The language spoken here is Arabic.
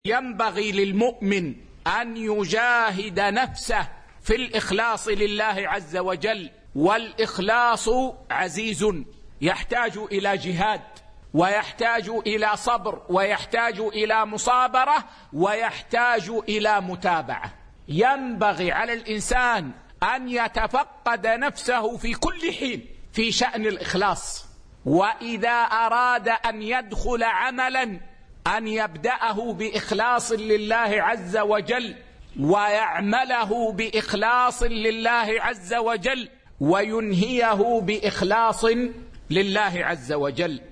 ينبغي للمؤمن أن يجاهد نفسه في الإخلاص لله عز وجل، والإخلاص عزيز يحتاج إلى جهاد، ويحتاج إلى صبر، ويحتاج إلى مصابرة، ويحتاج إلى متابعة. ينبغي على الإنسان أن يتفقد نفسه في كل حين في شأن الإخلاص، وإذا أراد أن يدخل عملا أن يبدأه بإخلاص لله عز وجل، ويعمله بإخلاص لله عز وجل، وينهيه بإخلاص لله عز وجل.